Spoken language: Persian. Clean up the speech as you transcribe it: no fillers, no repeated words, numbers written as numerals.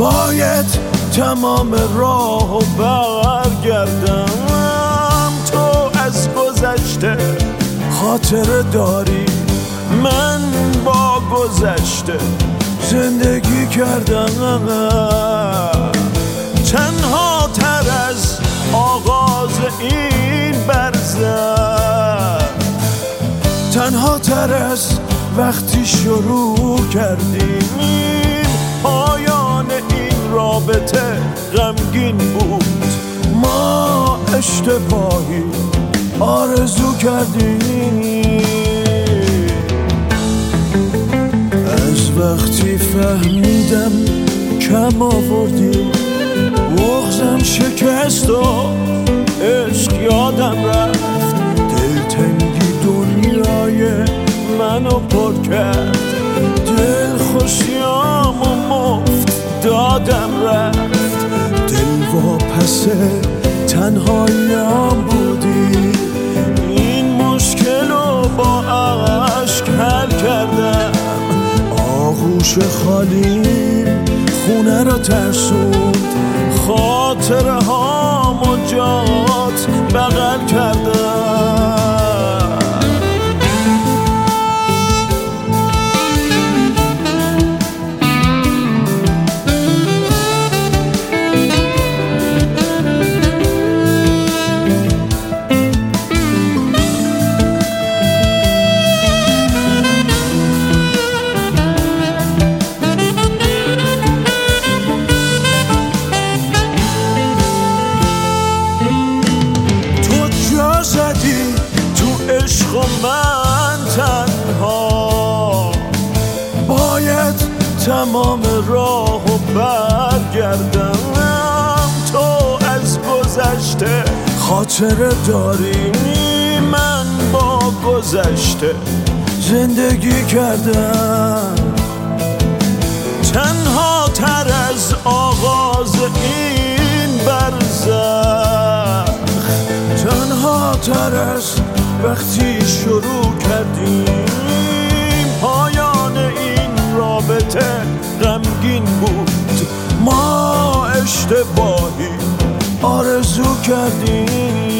باید تمام راهو برگردم. تو از گذشته خاطره داری، من با گذشته زندگی کردم. تنها تر از آغاز این برزخ، تنها تر از وقتی شروع کردیم. پایان این رابطه غمگین بود، ما اشتباهی آرزو کردیم. از وقتی فهمیدم کم آوردی، بغضم شکست و عشق یادم رفت. دلتنگی دنیای منو پر کرد، دل خوشیامو مفت دادم رفت. دل واپس تنهاییام بودی، این مشکلو با عشق حل کردم. آغوش خالیم خونه رو ترسوند، خاطره هامو جات بغل کردم. عشق و من تنها باید تمام راهو برگردم. تو از گذشته خاطره داری، من با گذشته زندگی کردم. تنها تر از آغاز این برزخ، تنها تر از وقتی شروع کردیم. پایان این رابطه غمگین بود، ما اشتباهی آرزو کردیم.